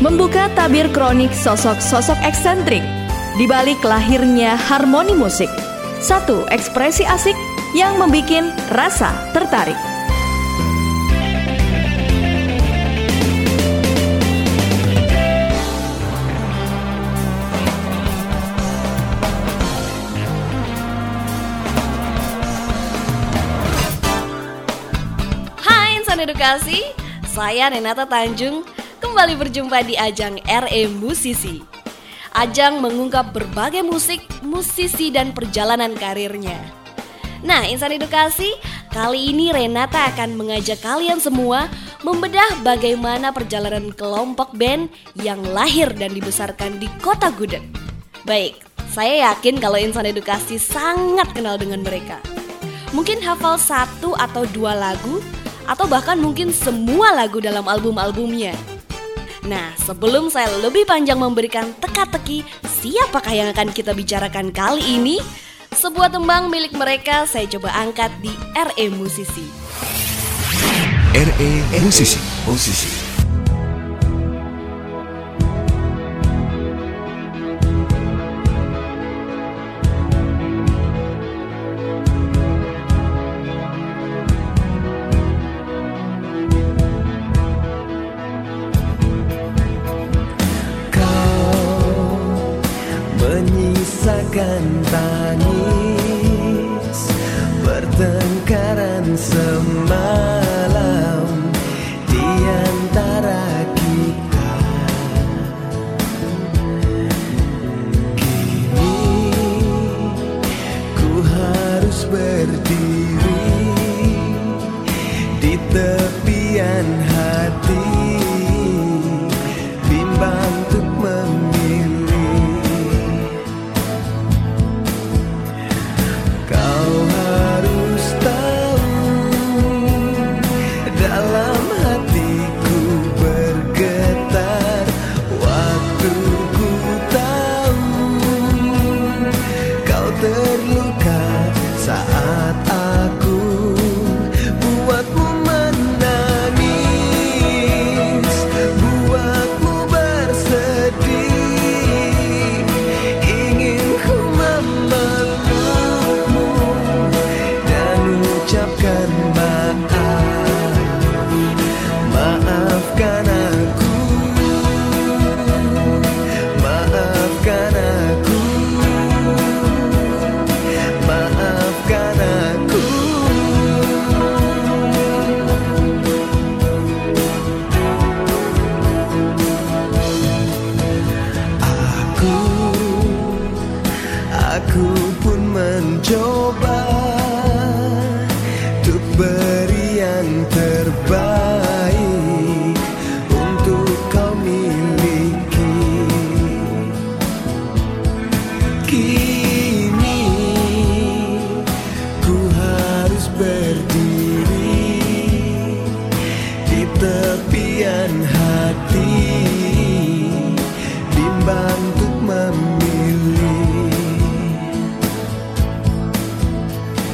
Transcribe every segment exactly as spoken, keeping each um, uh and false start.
membuka tabir kronik sosok-sosok eksentrik di balik lahirnya harmoni musik. Satu ekspresi asik yang membikin rasa tertarik. Hai insan edukasi, saya Renata Tanjung kembali berjumpa di ajang R E Musisi. Ajang mengungkap berbagai musik, musisi dan perjalanan karirnya. Nah, insan edukasi, kali ini Renata akan mengajak kalian semua membedah bagaimana perjalanan kelompok band yang lahir dan dibesarkan di Kota Gudeg. Baik, saya yakin kalau insan edukasi sangat kenal dengan mereka. Mungkin hafal satu atau dua lagu, atau bahkan mungkin semua lagu dalam album-albumnya. Nah, sebelum saya lebih panjang memberikan teka-teki siapakah yang akan kita bicarakan kali ini, sebuah tembang milik mereka saya coba angkat di R E Musisi. R E Musisi, Musisi. Menyisakan tangis pertengkaran semalam di antara kita. Kini ku harus berdiri di tepian hati, bimbang untuk memilih. Coba untuk beri yang terbaik untuk kau miliki. Kini ku harus berdiri di tepian hati, bimbang untuk memilih.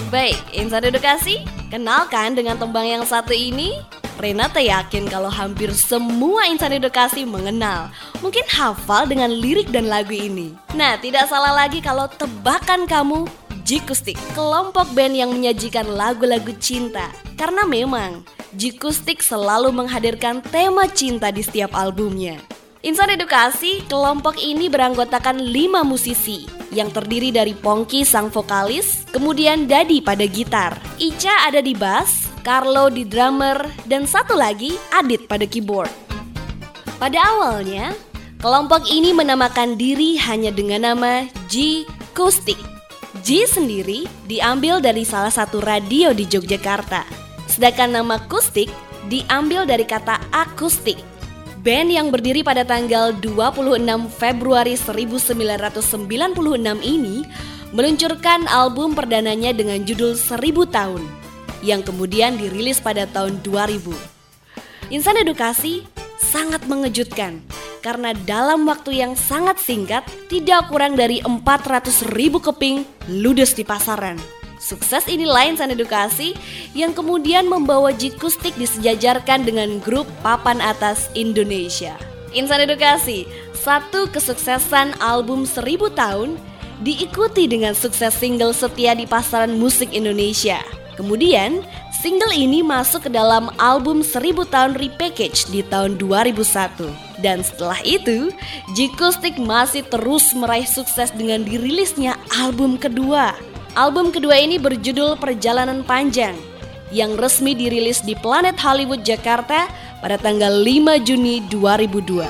Baik, Insan Edukasi, kenalkan dengan tembang yang satu ini. Renata yakin kalau hampir semua insan edukasi mengenal, mungkin hafal dengan lirik dan lagu ini. Nah, tidak salah lagi kalau tebakan kamu Jikustik, kelompok band yang menyajikan lagu-lagu cinta. Karena memang Jikustik selalu menghadirkan tema cinta di setiap albumnya. Insan Edukasi, kelompok ini beranggotakan lima musisi yang terdiri dari Pongki sang vokalis, kemudian Dadi pada gitar, Ica ada di bass, Carlo di drummer, dan satu lagi Adit pada keyboard. Pada awalnya, kelompok ini menamakan diri hanya dengan nama Jikustik. J sendiri diambil dari salah satu radio di Yogyakarta, sedangkan nama Kustik diambil dari kata akustik. Band yang berdiri pada tanggal dua puluh enam Februari seribu sembilan ratus sembilan puluh enam ini meluncurkan album perdananya dengan judul Seribu Tahun yang kemudian dirilis pada tahun dua ribu. Insan Edukasi sangat mengejutkan karena dalam waktu yang sangat singkat tidak kurang dari empat ratus ribu keping ludes di pasaran. Sukses inilah Insan Edukasi yang kemudian membawa Jikustik disejajarkan dengan grup papan atas Indonesia. Insan Edukasi, satu kesuksesan album Seribu Tahun diikuti dengan sukses single setia di pasaran musik Indonesia. Kemudian, single ini masuk ke dalam album Seribu Tahun Repackage di tahun dua ribu satu. Dan setelah itu, Jikustik masih terus meraih sukses dengan dirilisnya album kedua. Album kedua ini berjudul Perjalanan Panjang yang resmi dirilis di Planet Hollywood Jakarta pada tanggal lima Juni dua ribu dua.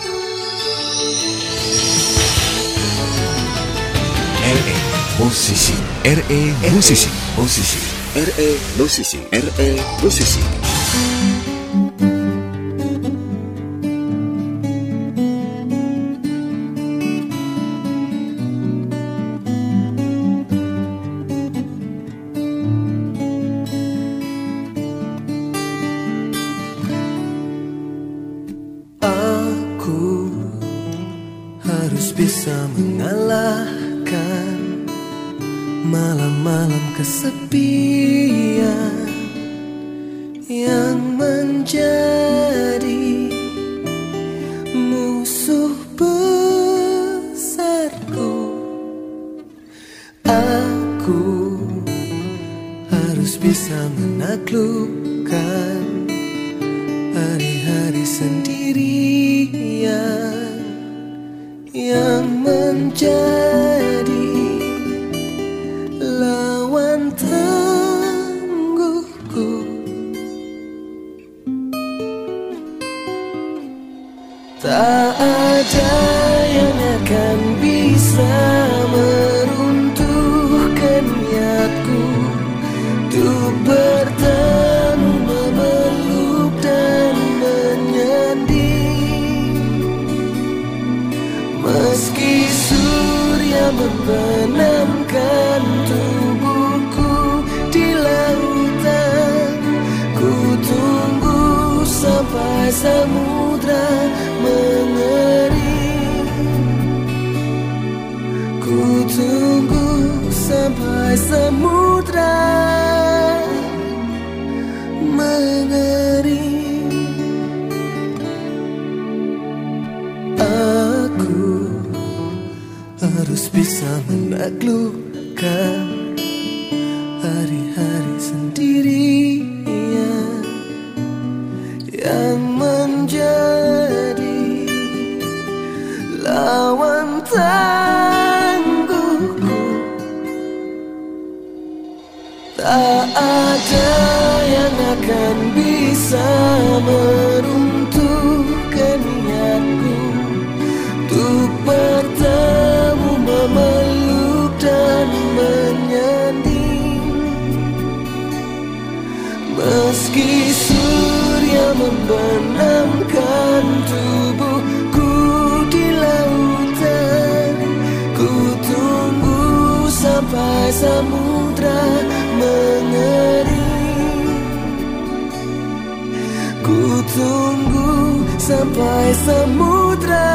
R E Musisi, R E Musisi, Musisi, R E Musisi, R E Musisi. Harus bisa mengalahkan malam-malam kesepian yang menjadi musuh besarku. Aku harus bisa menaklukkan hari-hari sendirian yang menjadi lawan tangguhku. Tak ada yang akan bisa meruntuhkan niatku untuk bertemu, memeluk dan menyanding. Meski surya membenamkan tubuhku di lautan, ku tunggu sampai samudra mengering. Ku tunggu sampai samudra mengering. Aku harus bisa menaklukkan hari-hari sendirian yang menjadi lawan tangguhku. Tak ada yang akan bisa meruntuhkan niatku untuk bertemu, memeluk dan menyanding. Meski surya membenamkan tubuhku di lautan, ku tunggu sampai samudra mengering. Ku tunggu sampai samudra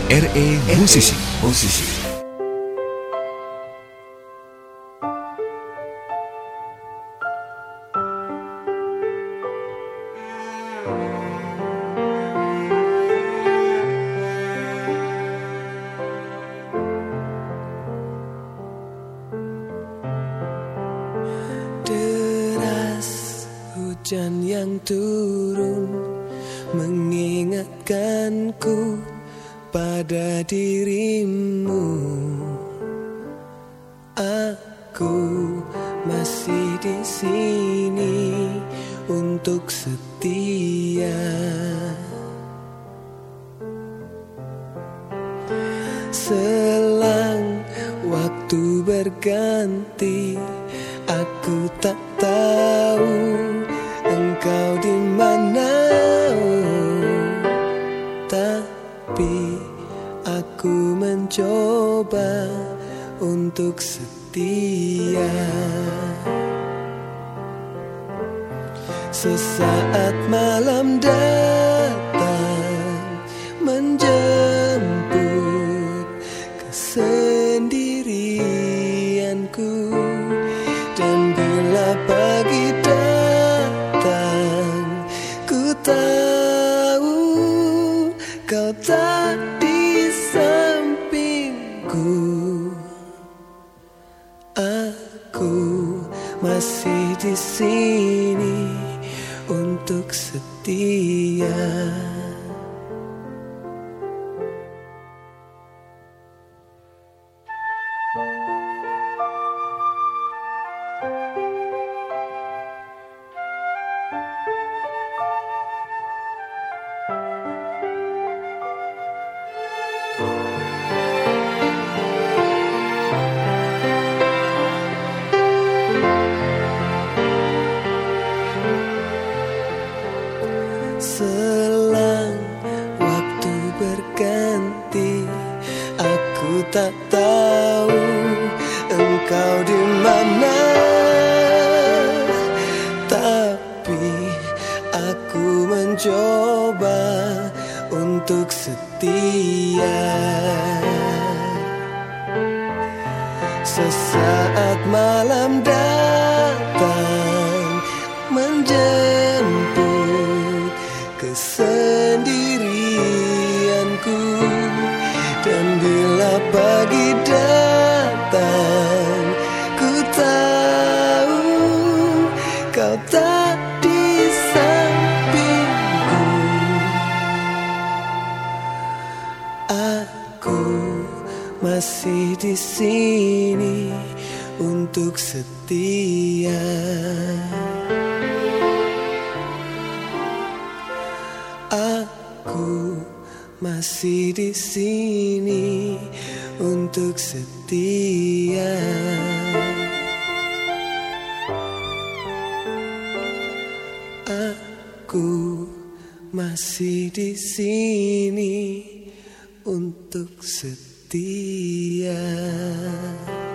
R E Musisi. Musisi. Deras hujan yang turun mengingatkanku pada dirimu. Aku masih di sini untuk setia. Selang waktu berganti, aku tak tahu engkau di mana. Tapi aku mencoba untuk setia. Sesaat malam datang menjemput kesendirianku, dan bila pagi datang, ku tahu kau tak di sampingku. Aku masih di sini untuk setia. Selang waktu berganti, aku tak tahu engkau di mana. Tapi aku mencoba untuk setia. Sesaat malam datang menjemput kesendirianku, dan bila pagi datang, ku tahu kau tak di sampingku. Aku masih di sini untuk setia. Aku masih di sini untuk setia. Aku masih di sini untuk setia.